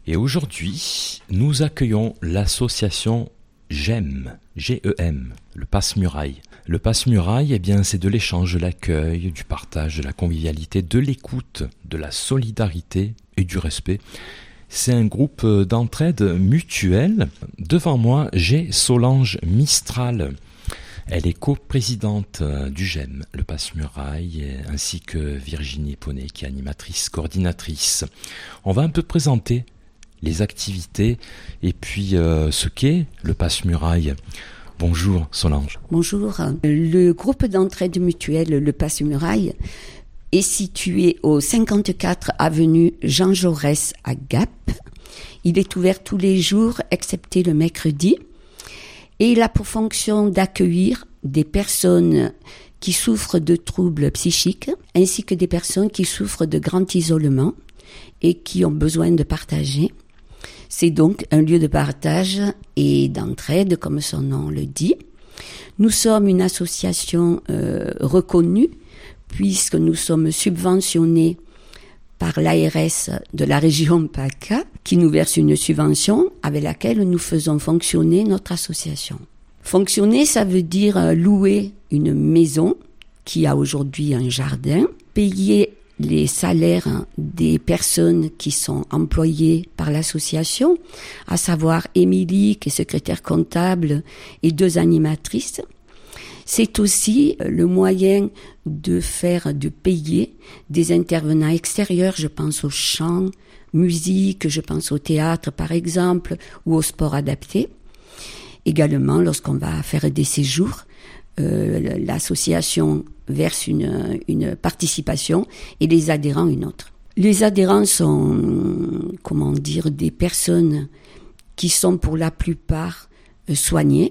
Et aujourd'hui, nous accueillons l'association GEM, G-E-M, le Passe-Muraille. Le Passe-Muraille, eh bien, c'est de l'échange, de l'accueil, du partage, de la convivialité, de l'écoute, de la solidarité et du respect. C'est un groupe d'entraide mutuelle. Devant moi, j'ai Solange Mistral. Elle est coprésidente du GEM, le Passe-Muraille, ainsi que Virginie Poney, qui est animatrice, coordinatrice. On va un peu présenter les activités et puis ce qu'est le Passe-Muraille. Bonjour Solange. Bonjour. Le groupe d'entraide mutuelle, le Passe-Muraille, est situé au 54 avenue Jean Jaurès à Gap. Il est ouvert tous les jours, excepté le mercredi. Et il a pour fonction d'accueillir des personnes qui souffrent de troubles psychiques, ainsi que des personnes qui souffrent de grand isolement et qui ont besoin de partager. C'est donc un lieu de partage et d'entraide, comme son nom le dit. Nous sommes une association reconnue, puisque nous sommes subventionnés par l'ARS de la région PACA, qui nous verse une subvention avec laquelle nous faisons fonctionner notre association. Fonctionner, ça veut dire louer une maison qui a aujourd'hui un jardin, payer les salaires des personnes qui sont employées par l'association, à savoir Émilie, qui est secrétaire comptable, et 2 animatrices. C'est aussi le moyen de payer des intervenants extérieurs, je pense au chant, musique, je pense au théâtre par exemple, ou au sport adapté. Également, lorsqu'on va faire des séjours, l'association verse une participation et les adhérents une autre. Les adhérents sont, des personnes qui sont pour la plupart soignées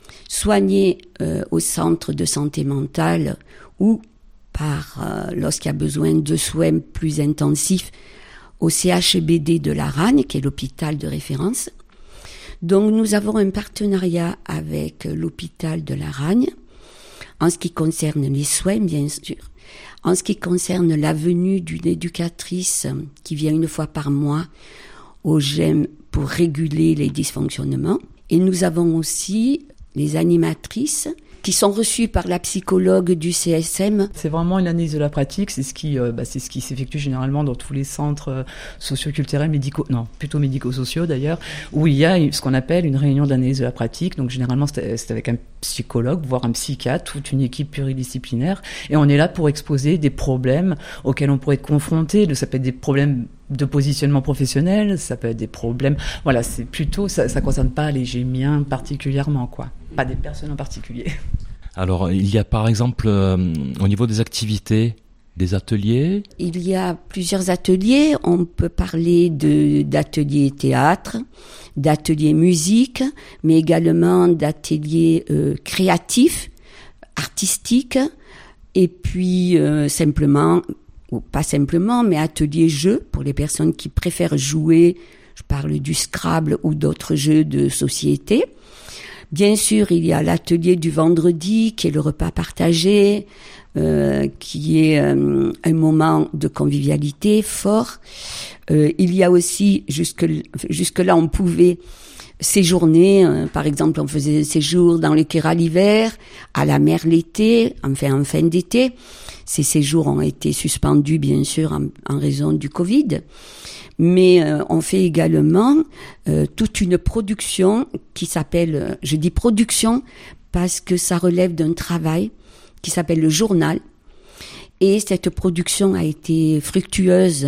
au centre de santé mentale ou lorsqu'il y a besoin de soins plus intensifs, au CHBD de la Ragne, qui est l'hôpital de référence. Donc nous avons un partenariat avec l'hôpital de la Ragne, en ce qui concerne les soins, bien sûr. En ce qui concerne la venue d'une éducatrice qui vient une fois par mois au GEM pour réguler les dysfonctionnements. Et nous avons aussi les animatrices qui sont reçues par la psychologue du CSM. C'est vraiment une analyse de la pratique, c'est ce qui s'effectue généralement dans tous les centres socio-culturels, médico-sociaux d'ailleurs, où il y a ce qu'on appelle une réunion d'analyse de la pratique. Donc généralement c'est avec un psychologue, voire un psychiatre, toute une équipe pluridisciplinaire, et on est là pour exposer des problèmes auxquels on pourrait être confronté. Ça peut être des problèmes de positionnement professionnel, ça peut être des problèmes. Voilà, c'est plutôt ça concerne pas les gémiens particulièrement, quoi. Pas des personnes en particulier. Alors, il y a par exemple, au niveau des activités, des ateliers. Il y a plusieurs ateliers. On peut parler d'ateliers théâtre, d'ateliers musique, mais également d'ateliers créatifs, artistiques, et puis simplement, ou pas simplement, mais ateliers jeux pour les personnes qui préfèrent jouer. Je parle du Scrabble ou d'autres jeux de société. Bien sûr, il y a l'atelier du vendredi, qui est le repas partagé, qui est un moment de convivialité fort. Il y a aussi, jusque-là, on pouvait séjourner. Par exemple, on faisait des séjours dans le Kéra l'hiver, à la mer l'été, en fin d'été. Ces séjours ont été suspendus, bien sûr, en raison du Covid. Mais on fait également toute une production qui s'appelle, je dis production parce que ça relève d'un travail qui s'appelle le journal. Et cette production a été fructueuse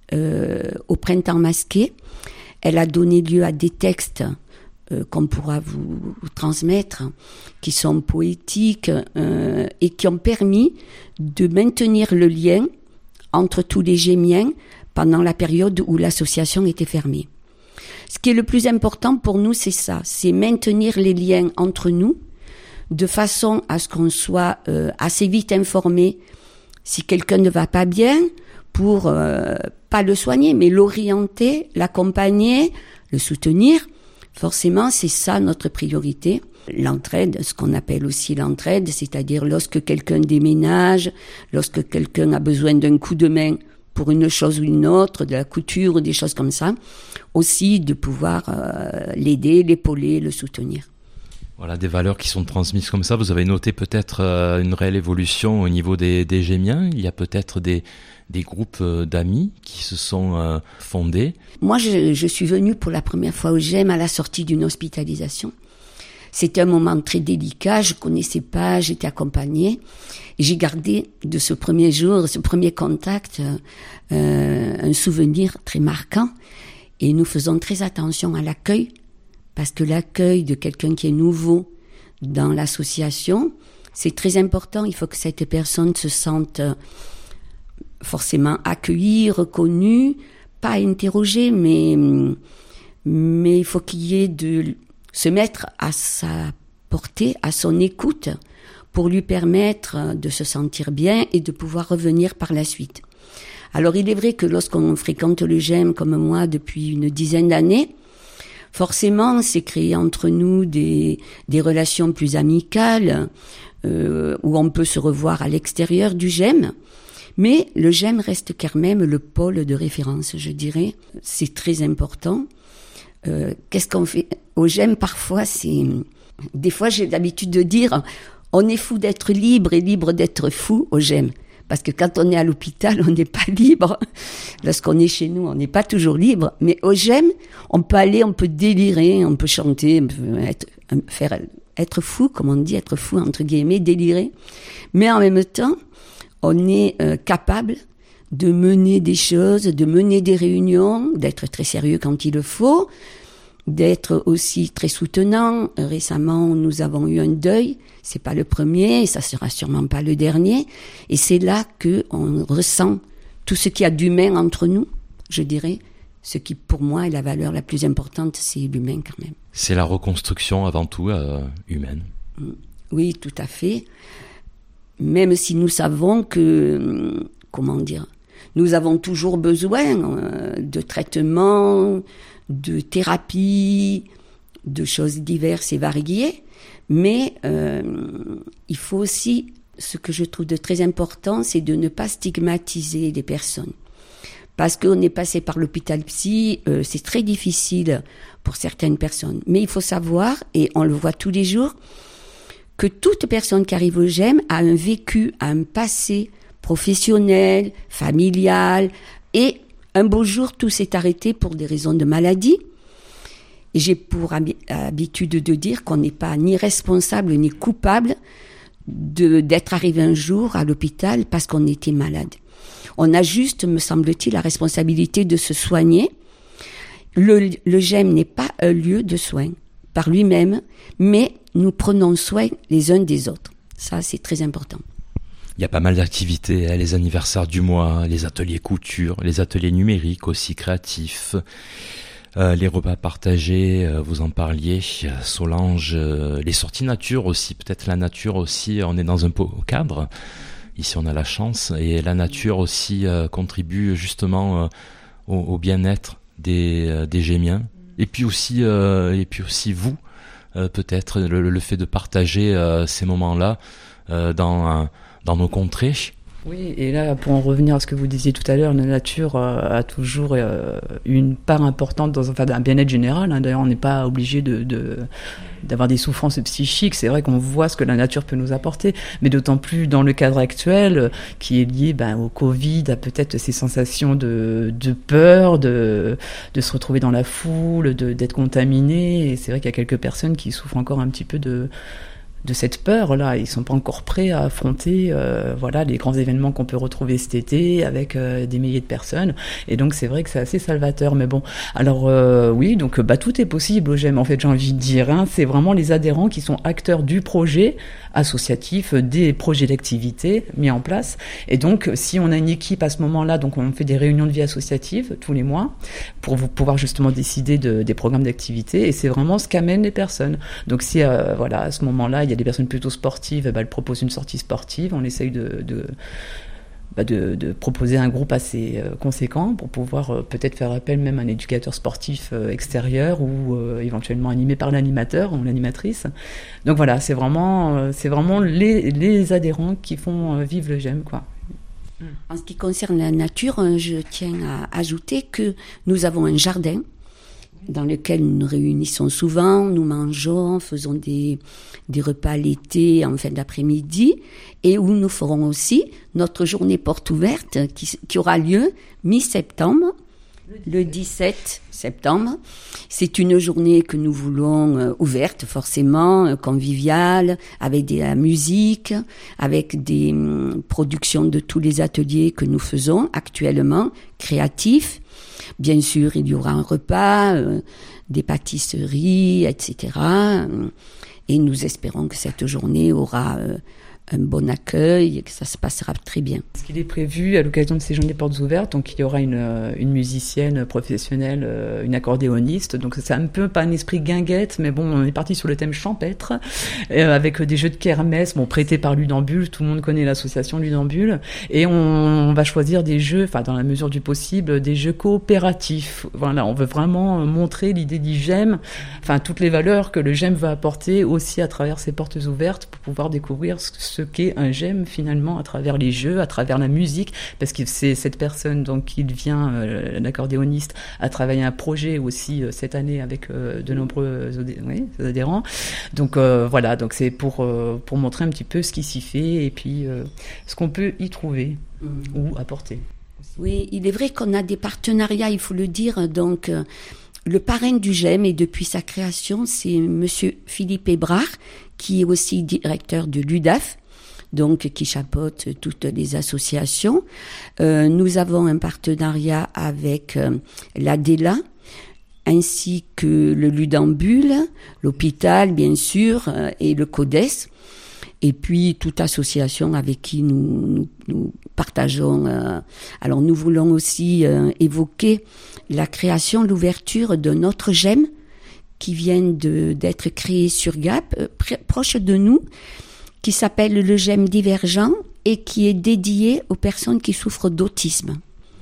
au Printemps masqué. Elle a donné lieu à des textes qu'on pourra vous transmettre, qui sont poétiques et qui ont permis de maintenir le lien entre tous les Gémiens pendant la période où l'association était fermée. Ce qui est le plus important pour nous, c'est ça, c'est maintenir les liens entre nous, de façon à ce qu'on soit assez vite informé si quelqu'un ne va pas bien, pour pas le soigner, mais l'orienter, l'accompagner, le soutenir. Forcément, c'est ça notre priorité. L'entraide, ce qu'on appelle aussi l'entraide, c'est-à-dire lorsque quelqu'un déménage, lorsque quelqu'un a besoin d'un coup de main pour une chose ou une autre, de la couture ou des choses comme ça, aussi de pouvoir l'aider, l'épauler, le soutenir. Voilà, des valeurs qui sont transmises comme ça. Vous avez noté peut-être une réelle évolution au niveau des Gémiens. Il y a peut-être des groupes d'amis qui se sont fondés. Moi, je suis venue pour la première fois au GEM à la sortie d'une hospitalisation. C'était un moment très délicat, je connaissais pas, j'étais accompagnée. Et j'ai gardé de ce premier jour, ce premier contact, un souvenir très marquant. Et nous faisons très attention à l'accueil, parce que l'accueil de quelqu'un qui est nouveau dans l'association, c'est très important. Il faut que cette personne se sente forcément accueillie, reconnue, pas interrogée, mais il faut qu'il y ait de se mettre à sa portée, à son écoute, pour lui permettre de se sentir bien et de pouvoir revenir par la suite. Alors il est vrai que lorsqu'on fréquente le GEM comme moi depuis une dizaine d'années, forcément c'est créé entre nous des relations plus amicales, où on peut se revoir à l'extérieur du GEM. Mais le GEM reste quand même le pôle de référence, je dirais. C'est très important. Qu'est-ce qu'on fait au GEM? Parfois, des fois, j'ai l'habitude de dire, on est fou d'être libre et libre d'être fou au GEM. Parce que quand on est à l'hôpital, on n'est pas libre. Lorsqu'on est chez nous, on n'est pas toujours libre. Mais au GEM, on peut aller, on peut délirer, on peut chanter, on peut être fou, comme on dit, être fou, entre guillemets, délirer. Mais en même temps, on est capable de mener des choses, de mener des réunions, d'être très sérieux quand il le faut, d'être aussi très soutenant. Récemment, nous avons eu un deuil. C'est pas le premier, et ça sera sûrement pas le dernier. Et c'est là que on ressent tout ce qu'il y a d'humain entre nous, je dirais. Ce qui, pour moi, est la valeur la plus importante, c'est l'humain quand même. C'est la reconstruction avant tout humaine. Oui, tout à fait. Même si nous savons que, nous avons toujours besoin de traitements, de thérapies, de choses diverses et variées, mais il faut aussi, ce que je trouve de très important, c'est de ne pas stigmatiser les personnes. Parce qu'on est passé par l'hôpital psy, c'est très difficile pour certaines personnes. Mais il faut savoir, et on le voit tous les jours, que toute personne qui arrive au GEM a un vécu, a un passé professionnel, familial, et un beau jour, tout s'est arrêté pour des raisons de maladie. Et j'ai pour habitude de dire qu'on n'est pas ni responsable ni coupable d'être arrivé un jour à l'hôpital parce qu'on était malade. On a juste, me semble-t-il, la responsabilité de se soigner. Le GEM n'est pas un lieu de soins par lui-même, mais nous prenons soin les uns des autres. Ça, c'est très important. Il y a pas mal d'activités, les anniversaires du mois, les ateliers couture, les ateliers numériques aussi créatifs, les repas partagés, vous en parliez, Solange, les sorties nature aussi, peut-être la nature aussi, on est dans un beau cadre, ici on a la chance, et la nature aussi contribue justement au bien-être des Gémiens, et puis aussi vous, peut-être le fait de partager ces moments-là dans nos contrées. Oui, et là, pour en revenir à ce que vous disiez tout à l'heure, la nature a toujours une part importante dans un bien-être général. Hein. D'ailleurs, on n'est pas obligé d'avoir des souffrances psychiques. C'est vrai qu'on voit ce que la nature peut nous apporter, mais d'autant plus dans le cadre actuel, qui est lié au Covid, à peut-être ces sensations de peur, de se retrouver dans la foule, d'être contaminé. Et c'est vrai qu'il y a quelques personnes qui souffrent encore un petit peu de cette peur-là. Ils sont pas encore prêts à affronter les grands événements qu'on peut retrouver cet été avec des milliers de personnes. Et donc c'est vrai que c'est assez salvateur. Mais bon, alors oui, donc tout est possible au GEM. En fait, j'ai envie de dire, c'est vraiment les adhérents qui sont acteurs du projet associatif, des projets d'activité mis en place. Et donc, si on a une équipe à ce moment-là, donc on fait des réunions de vie associative tous les mois pour pouvoir justement décider des programmes d'activité. Et c'est vraiment ce qu'amènent les personnes. Donc si à ce moment-là, il y a des personnes plutôt sportives, elles proposent une sortie sportive. On essaye de proposer un groupe assez conséquent pour pouvoir peut-être faire appel même à un éducateur sportif extérieur ou éventuellement animé par l'animateur ou l'animatrice. Donc voilà, c'est vraiment les adhérents qui font vivre le GEM, quoi. En ce qui concerne la nature, je tiens à ajouter que nous avons un jardin dans lequel nous nous réunissons souvent, nous mangeons, faisons des repas l'été en fin d'après-midi, et où nous ferons aussi notre journée porte ouverte qui aura lieu mi-septembre, le 17 septembre. C'est une journée que nous voulons ouverte, forcément, conviviale, avec de la musique, avec des productions de tous les ateliers que nous faisons actuellement, créatifs. Bien sûr, il y aura un repas, des pâtisseries, etc. Et nous espérons que cette journée aura un bon accueil et que ça se passera très bien. Ce qu'il est prévu à l'occasion de ces journées portes ouvertes, donc il y aura une musicienne professionnelle, une accordéoniste, donc c'est un peu pas un esprit guinguette, mais bon, on est parti sur le thème champêtre, avec des jeux de kermesse, bon, prêtés par Ludambule, tout le monde connaît l'association Ludambule, et on va choisir des jeux, enfin dans la mesure du possible, des jeux coopératifs. Voilà, on veut vraiment montrer l'idée du GEM, enfin toutes les valeurs que le GEM va apporter aussi à travers ces portes ouvertes pour pouvoir découvrir ce qu'est un GEM finalement à travers les jeux, à travers la musique, parce que c'est cette personne donc il vient, l'accordéoniste, a travaillé un projet aussi cette année avec de nombreux adhérents. Donc voilà, donc c'est pour montrer un petit peu ce qui s'y fait et puis ce qu'on peut y trouver ou apporter. Oui, il est vrai qu'on a des partenariats, il faut le dire, donc le parrain du GEM et depuis sa création, c'est monsieur Philippe Hébrard, qui est aussi directeur de l'UDAF, donc qui chapeaute toutes les associations. Nous avons un partenariat avec l'ADELA, ainsi que le Ludambule, l'hôpital bien sûr, et le CODES. Et puis toute association avec qui nous partageons. Alors nous voulons aussi évoquer la création, l'ouverture d'un autre GEM qui vient d'être créé sur Gap, proche de nous, qui s'appelle le GEM Divergent et qui est dédié aux personnes qui souffrent d'autisme.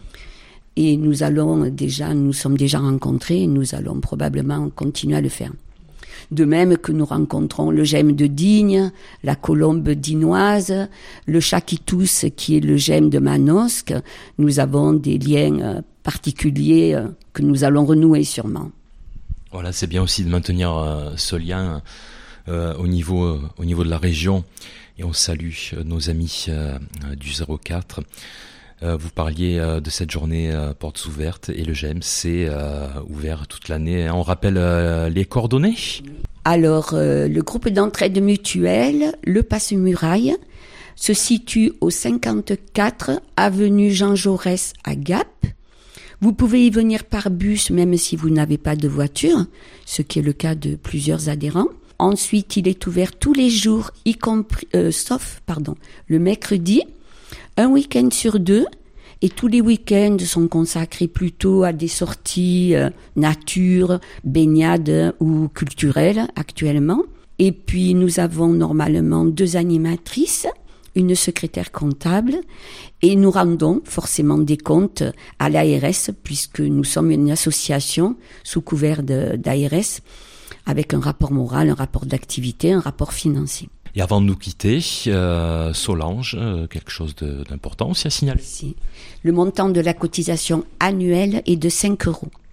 Et nous sommes déjà rencontrés et nous allons probablement continuer à le faire. De même que nous rencontrons le GEM de Digne, la Colombe dinoise, le Chaquitous qui est le GEM de Manosque. Nous avons des liens particuliers que nous allons renouer sûrement. Voilà, c'est bien aussi de maintenir ce lien au niveau de la région. Et on salue nos amis du 04. Vous parliez de cette journée portes ouvertes et le GEM, c'est ouvert toute l'année. On rappelle les coordonnées ? Alors, le groupe d'entraide mutuelle, le Passe-Muraille, se situe au 54 avenue Jean Jaurès à Gap. Vous pouvez y venir par bus même si vous n'avez pas de voiture, ce qui est le cas de plusieurs adhérents. Ensuite, il est ouvert tous les jours, sauf le mercredi, un week-end sur 2, et tous les week-ends sont consacrés plutôt à des sorties nature, baignade ou culturelles actuellement. Et puis nous avons normalement 2 animatrices, une secrétaire comptable, et nous rendons forcément des comptes à l'ARS puisque nous sommes une association sous couvert d'ARS avec un rapport moral, un rapport d'activité, un rapport financier. Et avant de nous quitter, Solange, quelque chose d'important aussi à signaler. Si. Le montant de la cotisation annuelle est de 5 €.